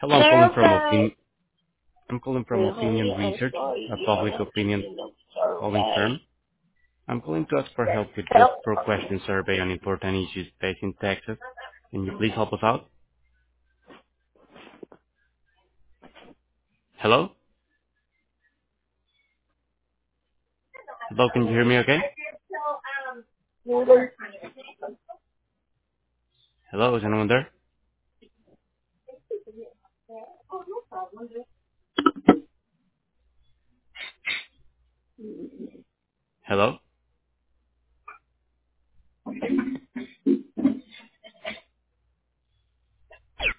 Hello, I'm calling from Opinion Research, a public opinion polling firm. I'm calling to ask for help with the pro-question survey on important issues facing Texas. Can you please help us out? Hello? Hello, can you hear me okay? Hello, is anyone there? Hello?